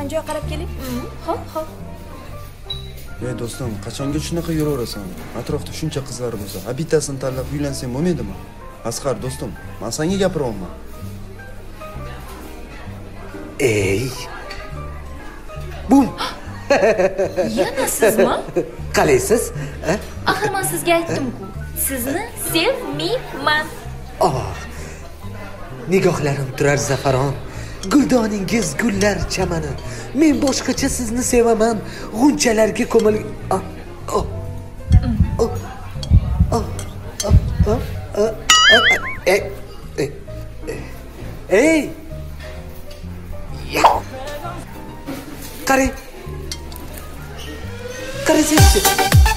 turadigan joy qarab keling. Xo'p, xo'p. Ey do'stim, qachonga shunaqa yuraverasan? Atrofda shuncha qizlar bo'lsa, bitasini tanlab uylansang bo'lmaydimi? Asqar do'stim, men senga gapiryapman. Ey. Bum. Yana sizmi? Qalaysiz? Axir men sizga aytdim-ku. Sizni sevmayman. Nigohlarim turar zafaron. Guldoningiz gullar chamani. Men boshqacha sizni sevaman. G'unchalarga ko'mil. Ey! Qarang. Qarang.